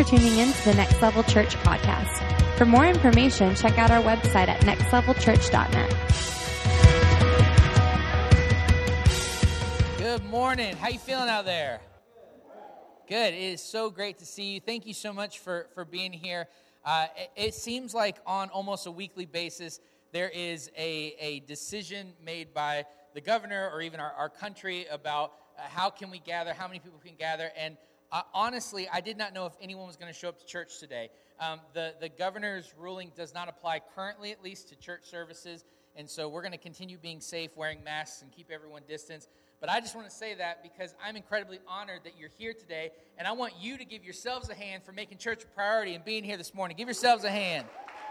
tuning in to the Next Level Church podcast. For more information, check out our website at nextlevelchurch.net. Good morning. How you feeling out there? Good. It is so great to see you. Thank you so much for being here. It seems like on almost a weekly basis, there is a decision made by the governor or even our country about how can we gather, how many people can gather. And honestly, I did not know if anyone was going to show up to church today. The governor's ruling does not apply currently, at least, to church services. And so we're going to continue being safe, wearing masks, and keep everyone distanced. But I just want to say that because I'm incredibly honored that you're here today. And I want you to give yourselves a hand for making church a priority and being here this morning. Give yourselves a hand.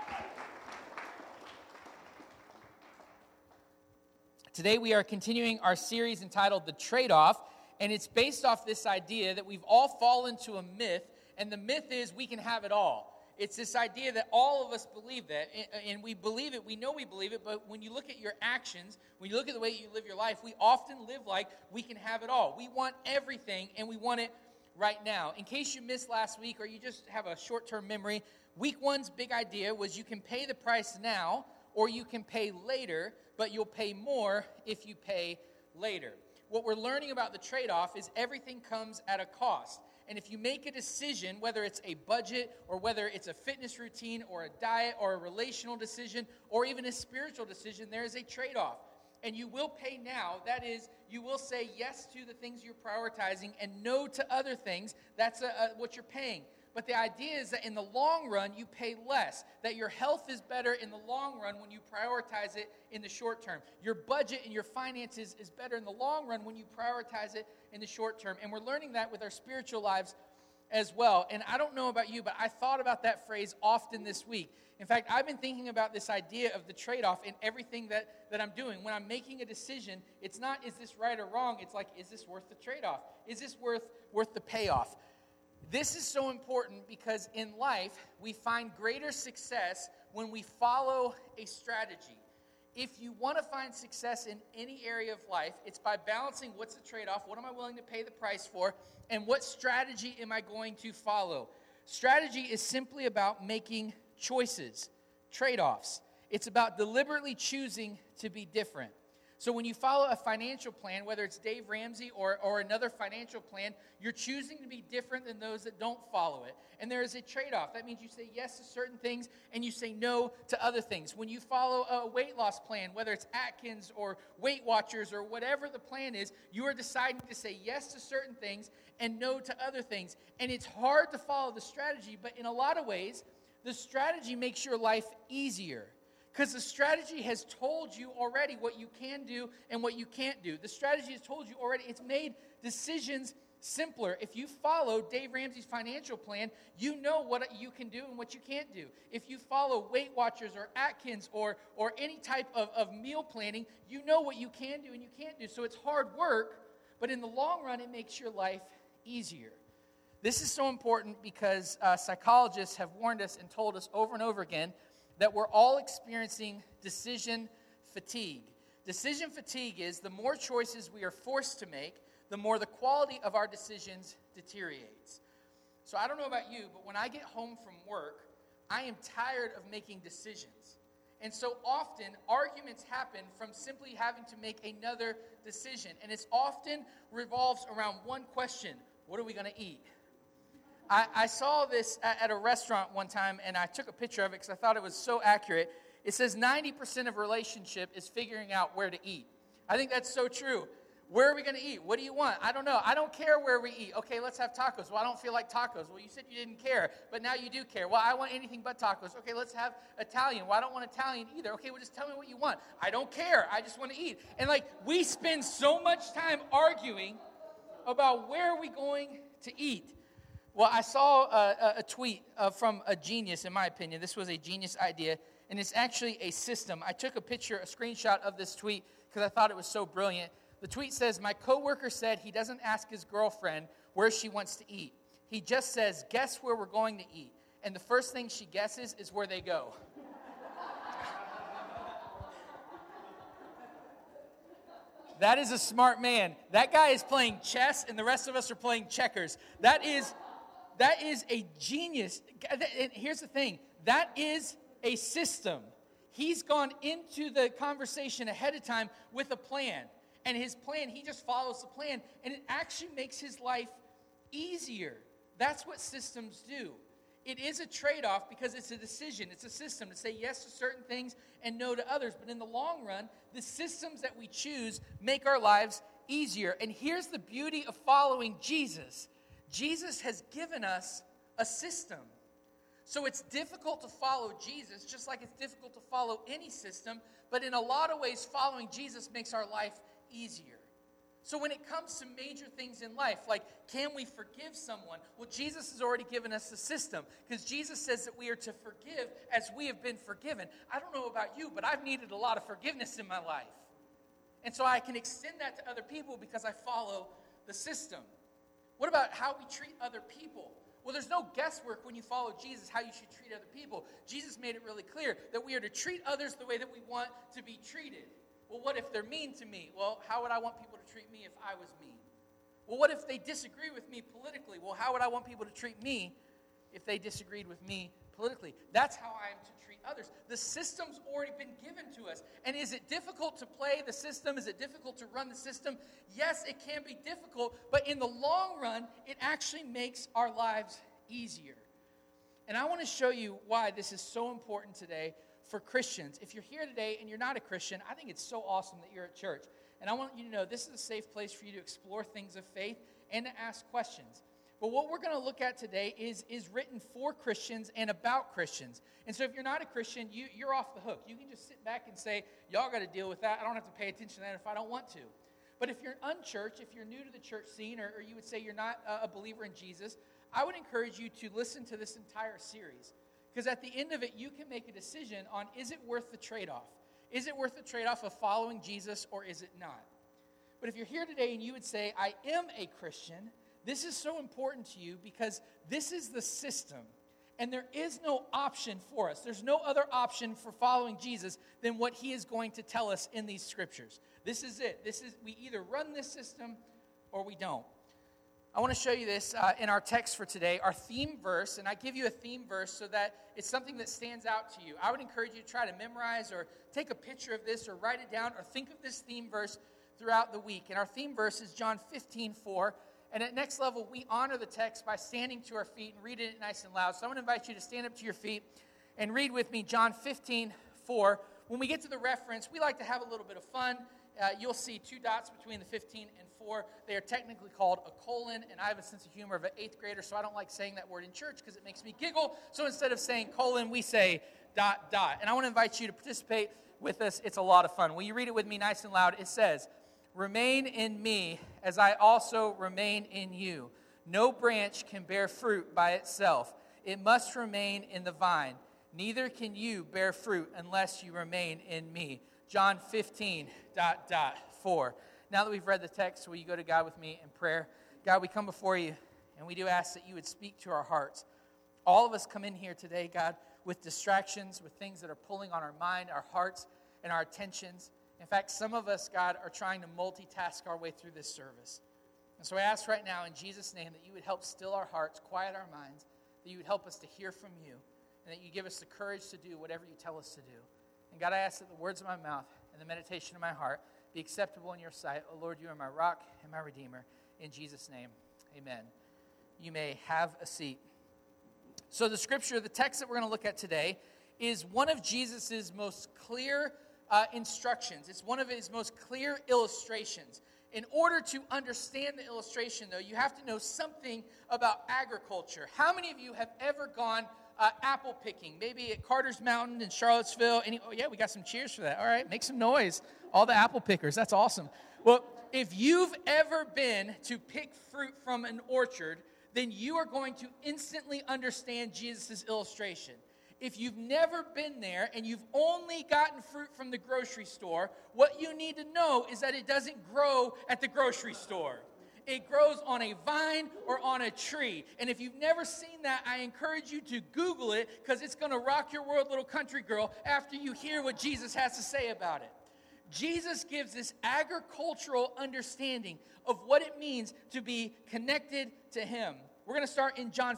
Today we are continuing our series entitled The Trade-Off, and it's based off this idea that we've all fallen to a myth, and the myth is we can have it all. It's this idea that all of us believe that, and we believe it, we know we believe it, but when you look at your actions, when you look at the way you live your life, we often live like we can have it all. We want everything, and we want it right now. In case you missed last week, or you just have a short-term memory, week one's big idea was you can pay the price now, or you can pay later, but you'll pay more if you pay later. What we're learning about the trade-off is everything comes at a cost. And if you make a decision, whether it's a budget or whether it's a fitness routine or a diet or a relational decision or even a spiritual decision, there is a trade-off. And you will pay now. That is, you will say yes to the things you're prioritizing and no to other things. That's what you're paying. But the idea is that in the long run, you pay less, that your health is better in the long run when you prioritize it in the short term. Your budget and your finances is better in the long run when you prioritize it in the short term. And we're learning that with our spiritual lives as well. And I don't know about you, but I thought about that phrase often this week. In fact, I've been thinking about this idea of the trade-off in everything that I'm doing. When I'm making a decision, it's not, is this right or wrong? It's like, is this worth the trade-off? Is this worth the payoff? This is so important because in life, we find greater success when we follow a strategy. If you want to find success in any area of life, it's by balancing what's the trade-off, what am I willing to pay the price for, and what strategy am I going to follow. Strategy is simply about making choices, trade-offs. It's about deliberately choosing to be different. So when you follow a financial plan, whether it's Dave Ramsey or another financial plan, you're choosing to be different than those that don't follow it. And there is a trade-off. That means you say yes to certain things and you say no to other things. When you follow a weight loss plan, whether it's Atkins or Weight Watchers or whatever the plan is, you are deciding to say yes to certain things and no to other things. And it's hard to follow the strategy, but in a lot of ways, the strategy makes your life easier. Because the strategy has told you already what you can do and what you can't do. The strategy has told you already. It's made decisions simpler. If you follow Dave Ramsey's financial plan, you know what you can do and what you can't do. If you follow Weight Watchers or Atkins or any type of meal planning, you know what you can do and you can't do. So it's hard work, but in the long run, it makes your life easier. This is so important because psychologists have warned us and told us over and over again that we're all experiencing decision fatigue. Decision fatigue is the more choices we are forced to make, the more the quality of our decisions deteriorates. So I don't know about you, but when I get home from work, I am tired of making decisions. And so often, arguments happen from simply having to make another decision. And it often revolves around one question: what are we going to eat? I saw this at a restaurant one time, and I took a picture of it because I thought it was so accurate. It says 90% of relationship is figuring out where to eat. I think that's so true. Where are we going to eat? What do you want? I don't know. I don't care where we eat. Okay, let's have tacos. Well, I don't feel like tacos. Well, you said you didn't care, but now you do care. Well, I want anything but tacos. Okay, let's have Italian. Well, I don't want Italian either. Okay, well, just tell me what you want. I don't care. I just want to eat. And we spend so much time arguing about where are we going to eat. Well, I saw a tweet from a genius, in my opinion. This was a genius idea, and it's actually a system. I took a screenshot of this tweet because I thought it was so brilliant. The tweet says, "My coworker said he doesn't ask his girlfriend where she wants to eat. He just says, 'Guess where we're going to eat.' And the first thing she guesses is where they go." That is a smart man. That guy is playing chess, and the rest of us are playing checkers. That is that is a genius. And here's the thing. That is a system. He's gone into the conversation ahead of time with a plan. And his plan, he just follows the plan. And it actually makes his life easier. That's what systems do. It is a trade-off because it's a decision. It's a system to say yes to certain things and no to others. But in the long run, the systems that we choose make our lives easier. And here's the beauty of following Jesus. Jesus has given us a system. So it's difficult to follow Jesus, just like it's difficult to follow any system. But in a lot of ways, following Jesus makes our life easier. So when it comes to major things in life, like can we forgive someone? Well, Jesus has already given us the system because Jesus says that we are to forgive as we have been forgiven. I don't know about you, but I've needed a lot of forgiveness in my life. And so I can extend that to other people because I follow the system. What about how we treat other people? Well, there's no guesswork when you follow Jesus how you should treat other people. Jesus made it really clear that we are to treat others the way that we want to be treated. Well, what if they're mean to me? Well, how would I want people to treat me if I was mean? Well, what if they disagree with me politically? Well, how would I want people to treat me if they disagreed with me politically? That's how I am to treat others. The system's already been given to us. And is it difficult to play the system? Is it difficult to run the system? Yes, it can be difficult, but in the long run, it actually makes our lives easier. And I want to show you why this is so important today for Christians. If you're here today and you're not a Christian, I think it's so awesome that you're at church. And I want you to know this is a safe place for you to explore things of faith and to ask questions. But what we're going to look at today is written for Christians and about Christians. And so if you're not a Christian, you're off the hook. You can just sit back and say, y'all got to deal with that. I don't have to pay attention to that if I don't want to. But if you're unchurched, if you're new to the church scene, or you would say you're not a believer in Jesus, I would encourage you to listen to this entire series. Because at the end of it, you can make a decision on, is it worth the trade-off? Is it worth the trade-off of following Jesus, or is it not? But if you're here today and you would say, I am a Christian, this is so important to you because this is the system. And there is no option for us. There's no other option for following Jesus than what he is going to tell us in these scriptures. This is it. We either run this system or we don't. I want to show you this in our text for today, our theme verse, and I give you a theme verse so that it's something that stands out to you. I would encourage you to try to memorize or take a picture of this or write it down or think of this theme verse throughout the week. And our theme verse is John 15:4. And at Next Level, we honor the text by standing to our feet and reading it nice and loud. So I want to invite you to stand up to your feet and read with me John 15:4. When we get to the reference, we like to have a little bit of fun. You'll see 2 dots between the 15 and 4. They are technically called a colon, and I have a sense of humor of an 8th grader, so I don't like saying that word in church because it makes me giggle. So instead of saying colon, we say ... And I want to invite you to participate with us. It's a lot of fun. Will you read it with me nice and loud? It says, "Remain in me as I also remain in you. No branch can bear fruit by itself. It must remain in the vine. Neither can you bear fruit unless you remain in me." John 15:4. Now that we've read the text, will you go to God with me in prayer? God, we come before you, and we do ask that you would speak to our hearts. All of us come in here today, God, with distractions, with things that are pulling on our mind, our hearts, and our attentions. In fact, some of us, God, are trying to multitask our way through this service. And so I ask right now in Jesus' name that you would help still our hearts, quiet our minds, that you would help us to hear from you, and that you give us the courage to do whatever you tell us to do. And God, I ask that the words of my mouth and the meditation of my heart be acceptable in your sight. Oh Lord, you are my rock and my redeemer. In Jesus' name, amen. You may have a seat. So the scripture, the text that we're going to look at today, is one of Jesus' most clear instructions. It's one of his most clear illustrations. In order to understand the illustration, though, you have to know something about agriculture. How many of you have ever gone apple picking? Maybe at Carter's Mountain in Charlottesville. Oh, yeah, we got some cheers for that. All right, make some noise. All the apple pickers, that's awesome. Well, if you've ever been to pick fruit from an orchard, then you are going to instantly understand Jesus' illustration. If you've never been there and you've only gotten fruit from the grocery store, what you need to know is that it doesn't grow at the grocery store. It grows on a vine or on a tree. And if you've never seen that, I encourage you to Google it because it's going to rock your world, little country girl, after you hear what Jesus has to say about it. Jesus gives this agricultural understanding of what it means to be connected to him. We're going to start in John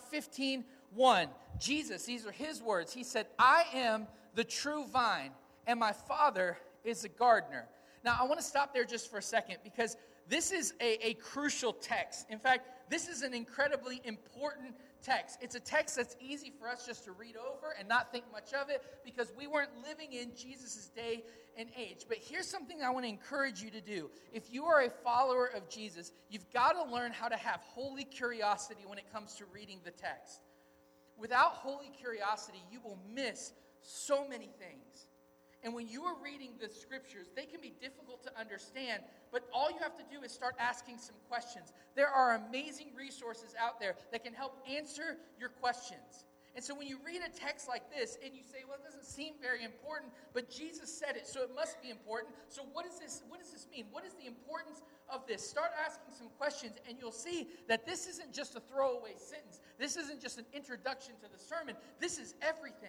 15:1. Jesus, these are his words. He said, I am the true vine, and my Father is a gardener. Now, I want to stop there just for a second because this is a crucial text. In fact, this is an incredibly important text. It's a text that's easy for us just to read over and not think much of it because we weren't living in Jesus' day and age. But here's something I want to encourage you to do. If you are a follower of Jesus, you've got to learn how to have holy curiosity when it comes to reading the text. Without holy curiosity, you will miss so many things. And when you are reading the scriptures, they can be difficult to understand, but all you have to do is start asking some questions. There are amazing resources out there that can help answer your questions. And so when you read a text like this and you say, well, it doesn't seem very important, but Jesus said it, so it must be important. So what does this mean? What is the importance of this? Start asking some questions, and you'll see that this isn't just a throwaway sentence. This isn't just an introduction to the sermon. This is everything.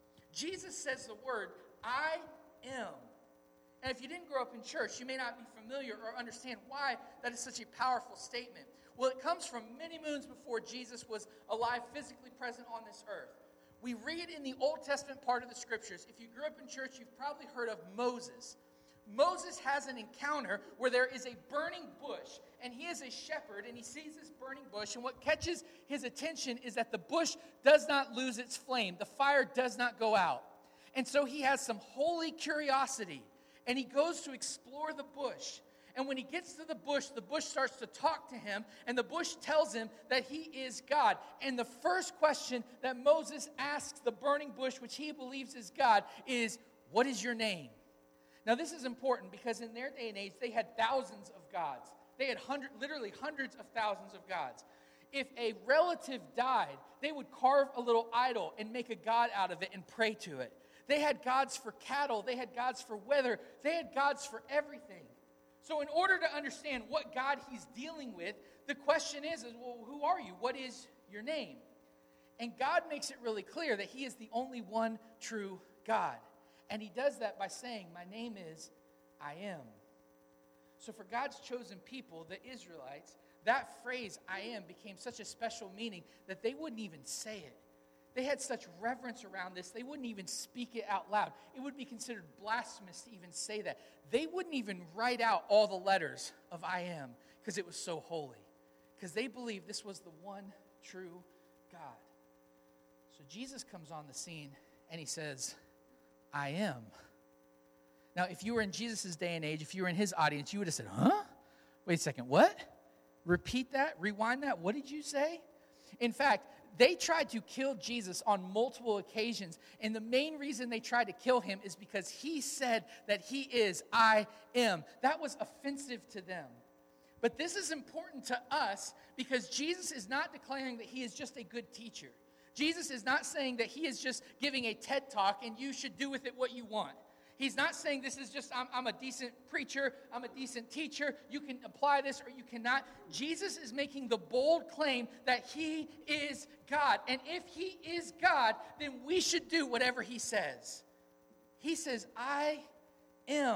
Jesus says the word, I am. And if you didn't grow up in church, you may not be familiar or understand why that is such a powerful statement. Well, it comes from many moons before Jesus was alive, physically present on this earth. We read in the Old Testament part of the scriptures. If you grew up in church, you've probably heard of Moses. Moses has an encounter where there is a burning bush, and he is a shepherd, and he sees this burning bush, and what catches his attention is that the bush does not lose its flame. The fire does not go out. And so he has some holy curiosity, and he goes to explore the bush. And when he gets to the bush starts to talk to him, and the bush tells him that he is God. And the first question that Moses asks the burning bush, which he believes is God, is, what is your name? Now, this is important because in their day and age, they had thousands of gods. They had literally hundreds of thousands of gods. If a relative died, they would carve a little idol and make a god out of it and pray to it. They had gods for cattle. They had gods for weather. They had gods for everything. So in order to understand what God he's dealing with, the question is, well, who are you? What is your name? And God makes it really clear that he is the only one true God. And he does that by saying, my name is I am. So for God's chosen people, the Israelites, that phrase, I am, became such a special meaning that they wouldn't even say it. They had such reverence around this, they wouldn't even speak it out loud. It would be considered blasphemous to even say that. They wouldn't even write out all the letters of I am because it was so holy. Because they believed this was the one true God. So Jesus comes on the scene and he says, I am. Now, if you were in Jesus' day and age, if you were in his audience, you would have said, huh? Wait a second, what? Repeat that? Rewind that? What did you say? In fact, they tried to kill Jesus on multiple occasions, and the main reason they tried to kill him is because he said that he is I am. That was offensive to them. But this is important to us because Jesus is not declaring that he is just a good teacher. Jesus is not saying that he is just giving a TED talk and you should do with it what you want. He's not saying this is just, I'm a decent preacher, I'm a decent teacher, you can apply this or you cannot. Jesus is making the bold claim that he is God. And if he is God, then we should do whatever he says. He says, I am.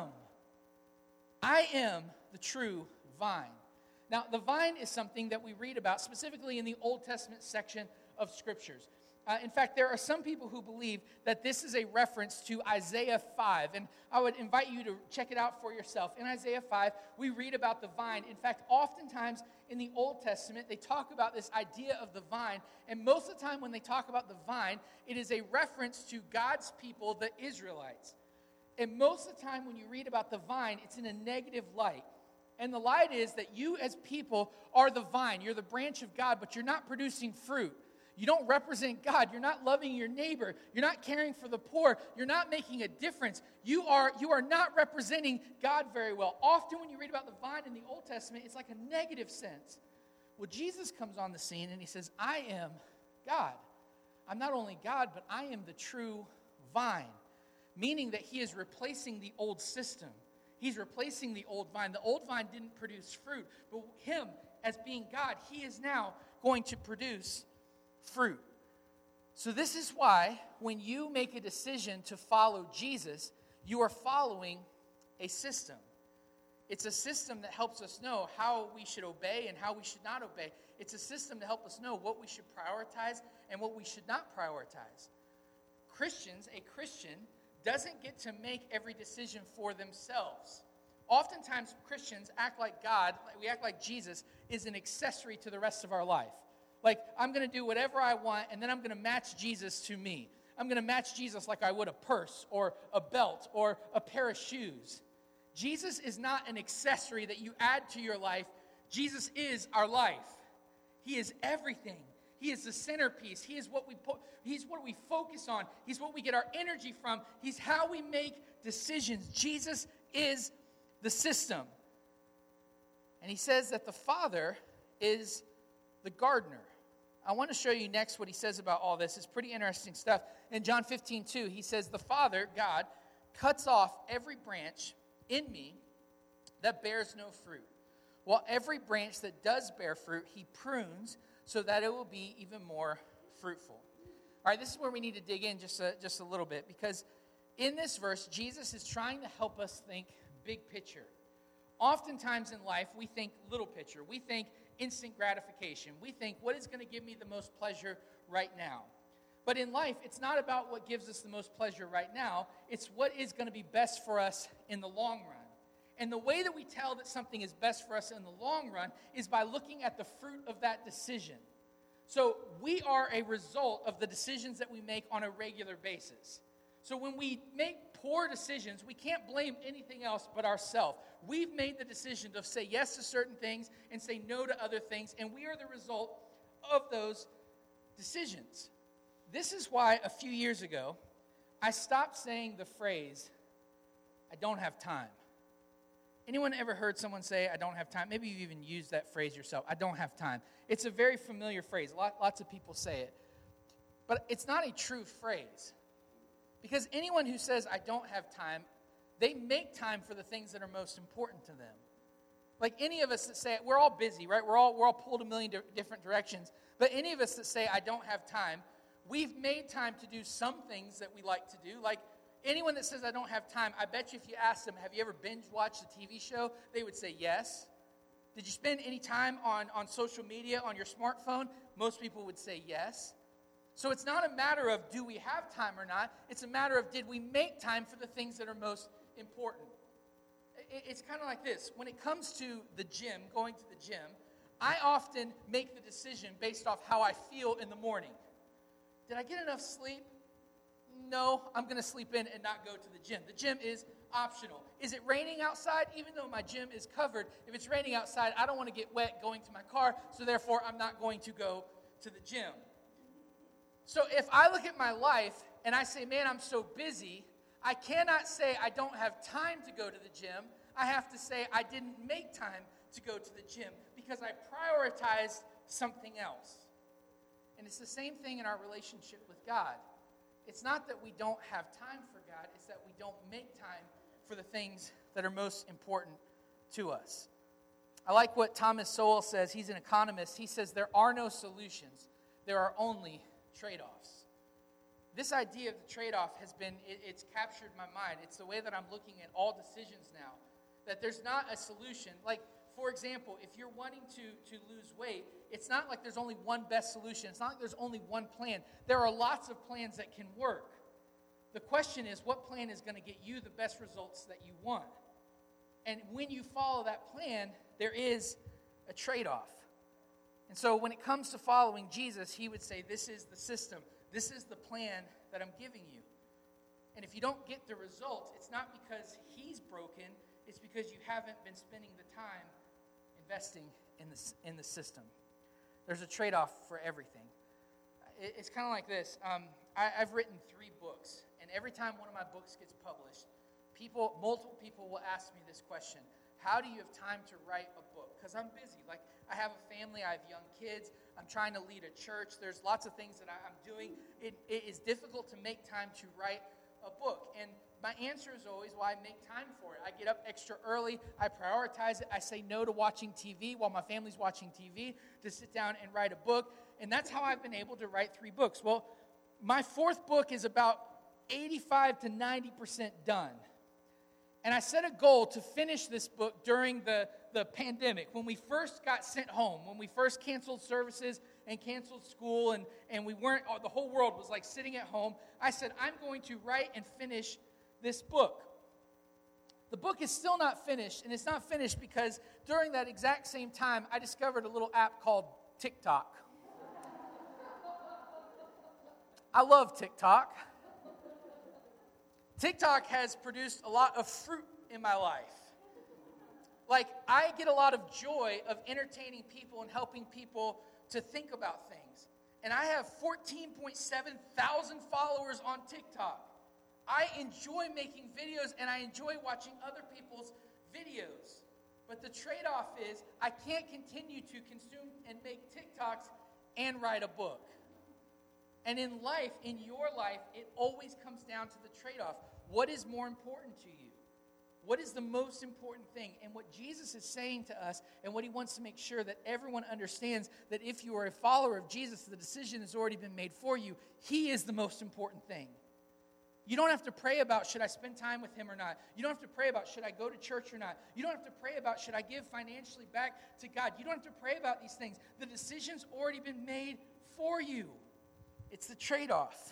I am the true vine. Now, the vine is something that we read about specifically in the Old Testament section of Scriptures. In fact, there are some people who believe that this is a reference to Isaiah 5, and I would invite you to check it out for yourself. In Isaiah 5, we read about the vine. In fact, oftentimes in the Old Testament, they talk about this idea of the vine, and most of the time when they talk about the vine, it is a reference to God's people, the Israelites. And most of the time when you read about the vine, it's in a negative light. And the light is that you as people are the vine. You're the branch of God, but you're not producing fruit. You don't represent God. You're not loving your neighbor. You're not caring for the poor. You're not making a difference. You are not representing God very well. Often when you read about the vine in the Old Testament, it's like a negative sense. Well, Jesus comes on the scene and he says, I am God. I'm not only God, but I am the true vine. Meaning that he is replacing the old system. He's replacing the old vine. The old vine didn't produce fruit. But him, as being God, he is now going to produce fruit. So this is why when you make a decision to follow Jesus, you are following a system. It's a system that helps us know how we should obey and how we should not obey. It's a system to help us know what we should prioritize and what we should not prioritize. A Christian doesn't get to make every decision for themselves. Oftentimes, Christians act like God, we act like Jesus is an accessory to the rest of our life. Like, I'm going to do whatever I want, and then I'm going to match Jesus to me. I'm going to match Jesus like I would a purse or a belt or a pair of shoes. Jesus is not an accessory that you add to your life. Jesus is our life. He is everything. He is the centerpiece. He's what we focus on. He's what we get our energy from. He's how we make decisions. Jesus is the system. And he says that the Father is the gardener. I want to show you next what he says about all this. It's pretty interesting stuff. In John 15:2, he says, the Father, God, cuts off every branch in me that bears no fruit, while every branch that does bear fruit, he prunes so that it will be even more fruitful. All right, this is where we need to dig in just a little bit, because in this verse, Jesus is trying to help us think big picture. Oftentimes in life, we think little picture. We think instant gratification. We think, what is going to give me the most pleasure right now? But in life, it's not about what gives us the most pleasure right now. It's what is going to be best for us in the long run. And the way that we tell that something is best for us in the long run is by looking at the fruit of that decision. So we are a result of the decisions that we make on a regular basis. So when we make poor decisions, we can't blame anything else but ourselves. We've made the decision to say yes to certain things and say no to other things, and we are the result of those decisions. This is why a few years ago, I stopped saying the phrase, I don't have time. Anyone ever heard someone say, I don't have time? Maybe you've even used that phrase yourself, I don't have time. It's a very familiar phrase. Lots of people say it. But it's not a true phrase. Because anyone who says, I don't have time, they make time for the things that are most important to them. Like any of us that say, we're all busy, right? We're all pulled a million different directions. But any of us that say, I don't have time, we've made time to do some things that we like to do. Like anyone that says, I don't have time, I bet you if you ask them, have you ever binge-watched a TV show? They would say yes. Did you spend any time on social media, on your smartphone? Most people would say yes. So it's not a matter of do we have time or not. It's a matter of did we make time for the things that are most important. It's kind of like this. When it comes to the gym, going to the gym, I often make the decision based off how I feel in the morning. Did I get enough sleep? No, I'm going to sleep in and not go to the gym. The gym is optional. Is it raining outside? Even though my gym is covered, if it's raining outside, I don't want to get wet going to my car, so therefore I'm not going to go to the gym. So if I look at my life and I say, man, I'm so busy, I cannot say I don't have time to go to the gym. I have to say I didn't make time to go to the gym because I prioritized something else. And it's the same thing in our relationship with God. It's not that we don't have time for God, it's that we don't make time for the things that are most important to us. I like what Thomas Sowell says. He's an economist. He says there are no solutions. There are only trade-offs. This idea of the trade-off it's captured my mind. It's the way that I'm looking at all decisions now. That there's not a solution. Like, for example, if you're wanting to lose weight, it's not like there's only one best solution. It's not like there's only one plan. There are lots of plans that can work. The question is, what plan is going to get you the best results that you want? And when you follow that plan, there is a trade-off. And so when it comes to following Jesus, he would say, this is the system. This is the plan that I'm giving you. And if you don't get the results, it's not because he's broken. It's because you haven't been spending the time investing in the system. There's a trade-off for everything. It's kind of like this. I've written 3 books, and every time one of my books gets published, multiple people will ask me this question: how do you have time to write a book? Because I'm busy. Like, I have a family, I have young kids, I'm trying to lead a church. There's lots of things that I'm doing. It is difficult to make time to write a book. And my answer is always, well, I make time for it. I get up extra early. I prioritize it. I say no to watching TV while my family's watching TV to sit down and write a book. And that's how I've been able to write 3 books. Well, my 4th book is about 85 to 90% done. And I set a goal to finish this book during the pandemic, when we first got sent home, when we first canceled services and canceled school, and we weren't, the whole world was like sitting at home. I said, I'm going to write and finish this book. The book is still not finished, and it's not finished because during that exact same time, I discovered a little app called TikTok. I love TikTok. TikTok has produced a lot of fruit in my life. Like, I get a lot of joy of entertaining people and helping people to think about things. And I have 14.7 thousand followers on TikTok. I enjoy making videos, and I enjoy watching other people's videos. But the trade-off is I can't continue to consume and make TikToks and write a book. And in life, in your life, it always comes down to the trade-off. What is more important to you? What is the most important thing? And what Jesus is saying to us, and what he wants to make sure that everyone understands, that if you are a follower of Jesus, the decision has already been made for you. He is the most important thing. You don't have to pray about, should I spend time with him or not? You don't have to pray about, should I go to church or not? You don't have to pray about, should I give financially back to God? You don't have to pray about these things. The decision's already been made for you. It's the trade-off.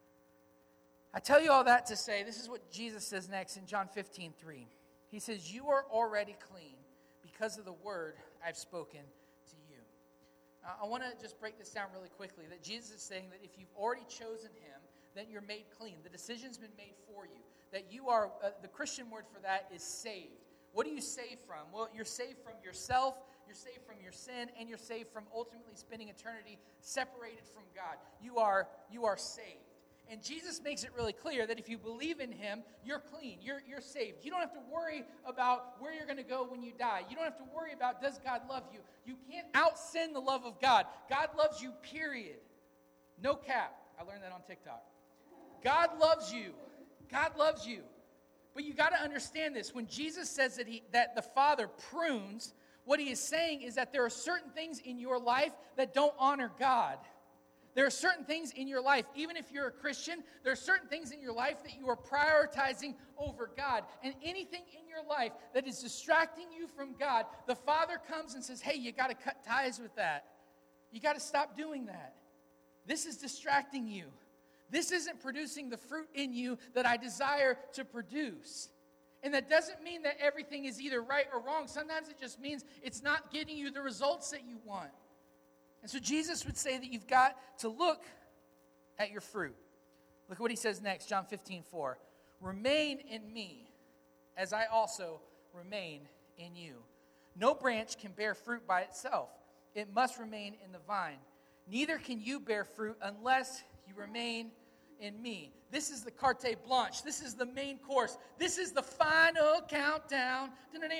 I tell you all that to say, this is what Jesus says next in John 15:3. He says, you are already clean because of the word I've spoken to you. I want to just break this down really quickly, that Jesus is saying that if you've already chosen him, then you're made clean. The decision's been made for you. That you are, the Christian word for that is saved. What are you saved from? Well, you're saved from yourself, you're saved from your sin, and you're saved from ultimately spending eternity separated from God. You are saved. And Jesus makes it really clear that if you believe in him, you're clean, you're saved. You don't have to worry about where you're going to go when you die. You don't have to worry about, does God love you? You can't out-sin the love of God. God loves you, period. No cap. I learned that on TikTok. God loves you. God loves you. But you got to understand this. When Jesus says that the Father prunes, what he is saying is that there are certain things in your life that don't honor God. There are certain things in your life, even if you're a Christian, there are certain things in your life that you are prioritizing over God. And anything in your life that is distracting you from God, the Father comes and says, hey, you got to cut ties with that. You got to stop doing that. This is distracting you. This isn't producing the fruit in you that I desire to produce. And that doesn't mean that everything is either right or wrong. Sometimes it just means it's not getting you the results that you want. And so Jesus would say that you've got to look at your fruit. Look at what he says next, John 15:4. Remain in me, as I also remain in you. No branch can bear fruit by itself. It must remain in the vine. Neither can you bear fruit unless you remain in me. This is the carte blanche. This is the main course. This is the final countdown.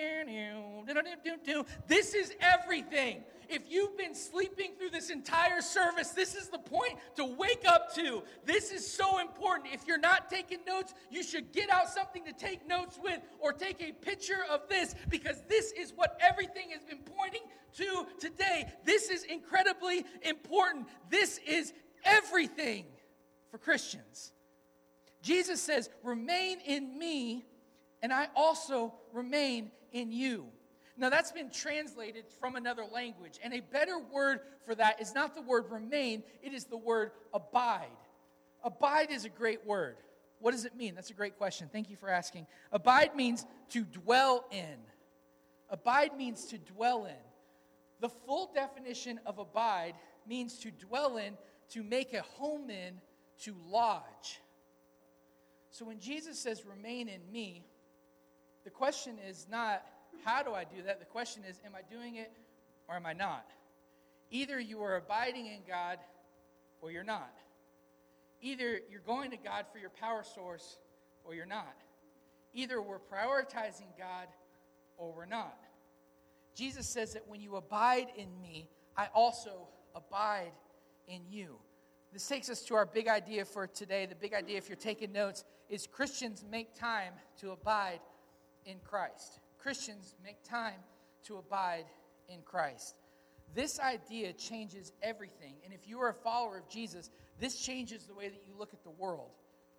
This is everything. If you've been sleeping through this entire service, this is the point to wake up to. This is so important. If you're not taking notes, you should get out something to take notes with, or take a picture of this, because this is what everything has been pointing to today. This is incredibly important. This is everything for Christians. Jesus says, remain in me, and I also remain in you. Now, that's been translated from another language, and a better word for that is not the word remain, it is the word abide. Abide is a great word. What does it mean? That's a great question. Thank you for asking. Abide means to dwell in. Abide means to dwell in. The full definition of abide means to dwell in, to make a home in, to lodge. So when Jesus says, remain in me, the question is not, how do I do that? The question is, am I doing it or am I not? Either you are abiding in God or you're not. Either you're going to God for your power source or you're not. Either we're prioritizing God or we're not. Jesus says that when you abide in me, I also abide in you. This takes us to our big idea for today. The big idea, if you're taking notes, is Christians make time to abide in Christ. Christians make time to abide in Christ. This idea changes everything. And if you are a follower of Jesus, this changes the way that you look at the world.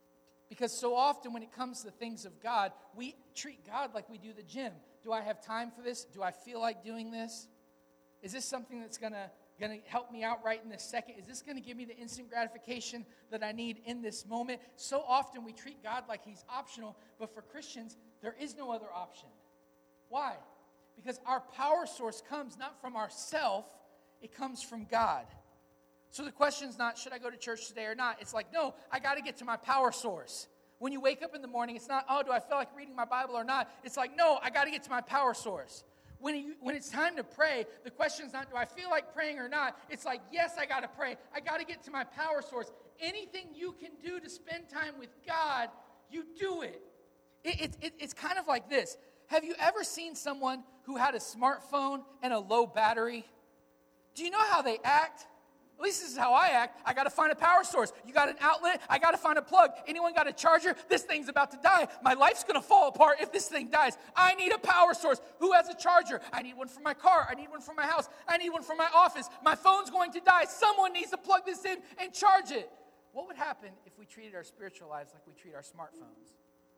Because so often when it comes to things of God, we treat God like we do the gym. Do I have time for this? Do I feel like doing this? Is this something that's going to help me out right in this second? Is this going to give me the instant gratification that I need in this moment? So often we treat God like he's optional, but for Christians, there is no other option. Why? Because our power source comes not from ourselves, it comes from God. So the question's not, should I go to church today or not? It's like, no, I got to get to my power source. When you wake up in the morning, it's not, oh, do I feel like reading my Bible or not? It's like, no, I got to get to my power source. When it's time to pray, the question's not, do I feel like praying or not? It's like, yes, I got to pray. I got to get to my power source. Anything you can do to spend time with God, you do it. It's kind of like this. Have you ever seen someone who had a smartphone and a low battery? Do you know how they act? At least this is how I act. I got to find a power source. You got an outlet? I got to find a plug. Anyone got a charger? This thing's about to die. My life's going to fall apart if this thing dies. I need a power source. Who has a charger? I need one for my car. I need one for my house. I need one for my office. My phone's going to die. Someone needs to plug this in and charge it. What would happen if we treated our spiritual lives like we treat our smartphones?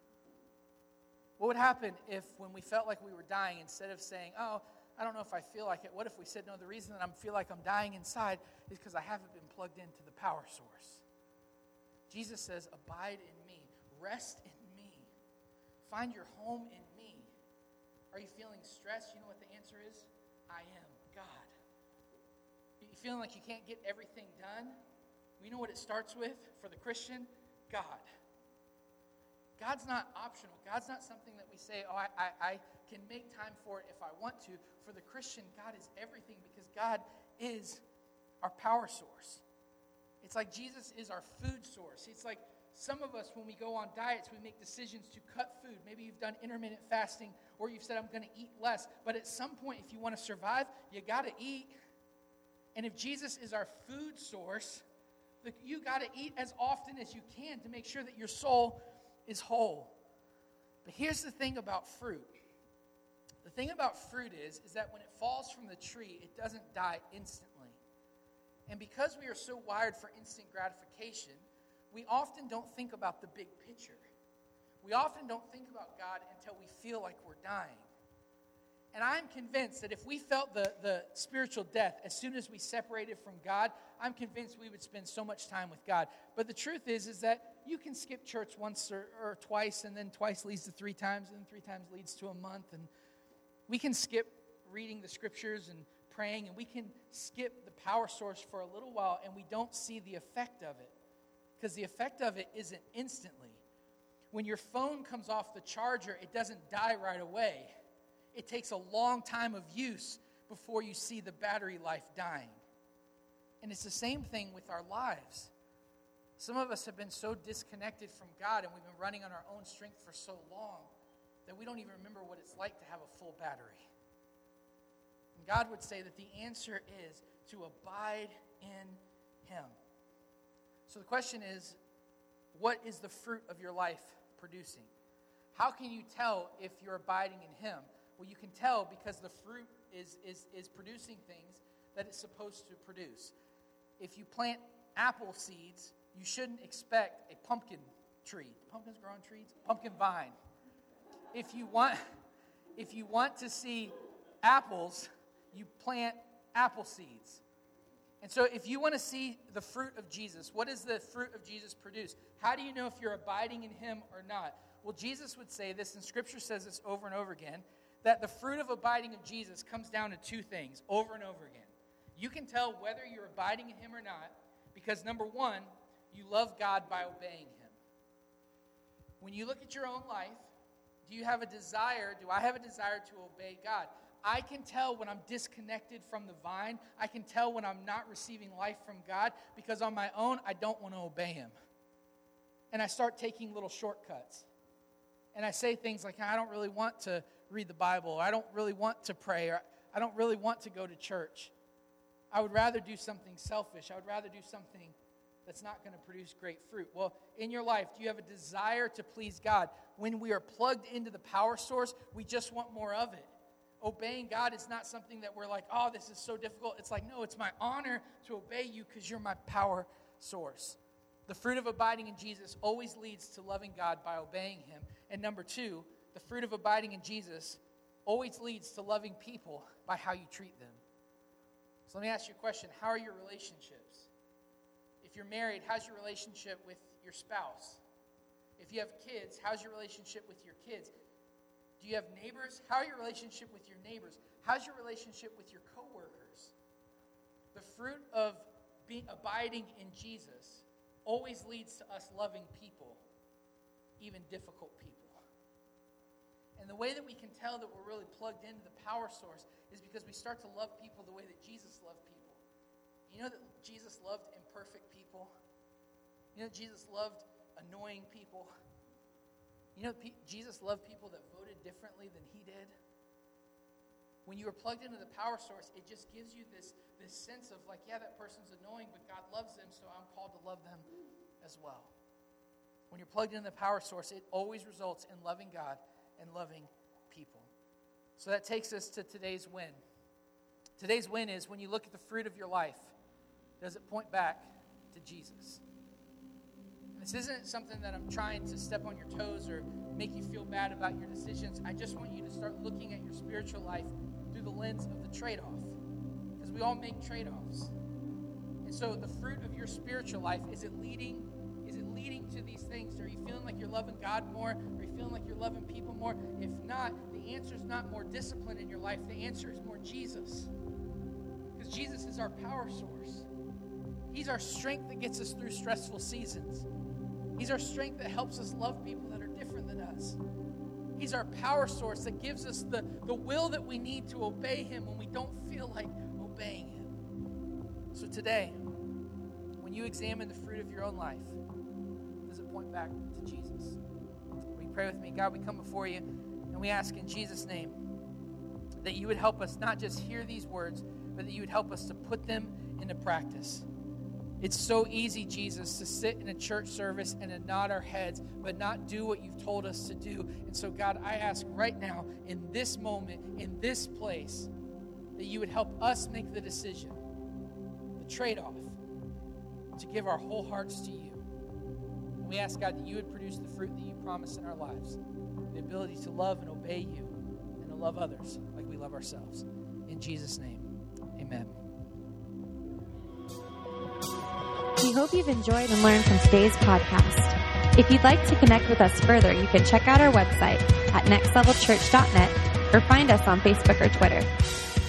What would happen if when we felt like we were dying, instead of saying, oh, I don't know if I feel like it, what if we said, no, the reason that I feel like I'm dying inside is because I haven't been plugged into the power source. Jesus says, abide in me, rest in me, find your home in me. Are you feeling stressed? You know what the answer is? I am God. Are you feeling like you can't get everything done? You know what it starts with for the Christian? God. God's not optional. God's not something that we say, oh, I can make time for it if I want to. For the Christian, God is everything because God is our power source. It's like Jesus is our food source. It's like some of us, when we go on diets, we make decisions to cut food. Maybe you've done intermittent fasting or you've said, I'm going to eat less. But at some point, if you want to survive, you got to eat. And if Jesus is our food source, you got to eat as often as you can to make sure that your soul is whole. But here's the thing about fruit. The thing about fruit is that when it falls from the tree, it doesn't die instantly. And because we are so wired for instant gratification, we often don't think about the big picture. We often don't think about God until we feel like we're dying. And I'm convinced that if we felt the spiritual death as soon as we separated from God, I'm convinced we would spend so much time with God. But the truth is that you can skip church once or twice, and then twice leads to 3 times, and then 3 times leads to a month. And we can skip reading the scriptures and praying, and we can skip the power source for a little while, and we don't see the effect of it. Because the effect of it isn't instantly. When your phone comes off the charger, it doesn't die right away. It takes a long time of use before you see the battery life dying. And it's the same thing with our lives. Some of us have been so disconnected from God and we've been running on our own strength for so long that we don't even remember what it's like to have a full battery. And God would say that the answer is to abide in Him. So the question is, what is the fruit of your life producing? How can you tell if you're abiding in Him? Well, you can tell because the fruit is producing things that it's supposed to produce. If you plant apple seeds, you shouldn't expect a pumpkin tree. Do pumpkins grow on trees? Pumpkin vine. If you want to see apples, you plant apple seeds. And so if you want to see the fruit of Jesus, what does the fruit of Jesus produce? How do you know if you're abiding in Him or not? Well, Jesus would say this, and Scripture says this over and over again, that the fruit of abiding in Jesus comes down to 2 things over and over again. You can tell whether you're abiding in Him or not because, number 1, you love God by obeying Him. When you look at your own life, do I have a desire to obey God? I can tell when I'm disconnected from the vine. I can tell when I'm not receiving life from God because on my own, I don't want to obey Him. And I start taking little shortcuts. And I say things like, I don't really want to read the Bible. Or I don't really want to pray. Or I don't really want to go to church. I would rather do something selfish. I would rather do something that's not going to produce great fruit. Well, in your life, do you have a desire to please God? When we are plugged into the power source, we just want more of it. Obeying God is not something that we're like, oh, this is so difficult. It's like, no, it's my honor to obey you because you're my power source. the fruit of abiding in Jesus always leads to loving God by obeying him. And number two, the fruit of abiding in Jesus always leads to loving people by how you treat them. So let me ask you a question. How are your relationships? If you're married, how's your relationship with your spouse? If you have kids, how's your relationship with your kids? Do you have neighbors? How are your relationship with your neighbors? How's your relationship with your coworkers? The fruit of abiding in Jesus always leads to us loving people, even difficult people. And the way that we can tell that we're really plugged into the power source is because we start to love people the way that Jesus loved people. You know that Jesus loved imperfect people? You know that Jesus loved annoying people? You know Jesus loved people that voted differently than he did? When you are plugged into the power source, it just gives you this sense of like, yeah, that person's annoying, but God loves them, so I'm called to love them as well. When you're plugged into the power source, it always results in loving God and loving people. So that takes us to today's win. Today's win is when you look at the fruit of your life, does it point back to Jesus? This isn't something that I'm trying to step on your toes or make you feel bad about your decisions. I just want you to start looking at your spiritual life through the lens of the trade-off. Because we all make trade-offs. And so the fruit of your spiritual life, is it leading to these things? Are you feeling like you're loving God more? Are you feeling like you're loving people more? If not, the answer is not more discipline in your life. The answer is more Jesus. Because Jesus is our power source. He's our strength that gets us through stressful seasons. He's our strength that helps us love people that are different than us. He's our power source that gives us the will that we need to obey him when we don't feel like obeying him. So today, when you examine the fruit of your own life, does it point back to Jesus? Will you pray with me? God, we come before you and we ask in Jesus' name that you would help us not just hear these words, but that you would help us to put them into practice. It's so easy, Jesus, to sit in a church service and to nod our heads, but not do what you've told us to do. And so, God, I ask right now, in this moment, in this place, that you would help us make the decision, the trade-off, to give our whole hearts to you. And we ask, God, that you would produce the fruit that you promised in our lives, the ability to love and obey you and to love others like we love ourselves. In Jesus' name, amen. We hope you've enjoyed and learned from today's podcast. If you'd like to connect with us further, you can check out our website at nextlevelchurch.net or find us on Facebook or Twitter.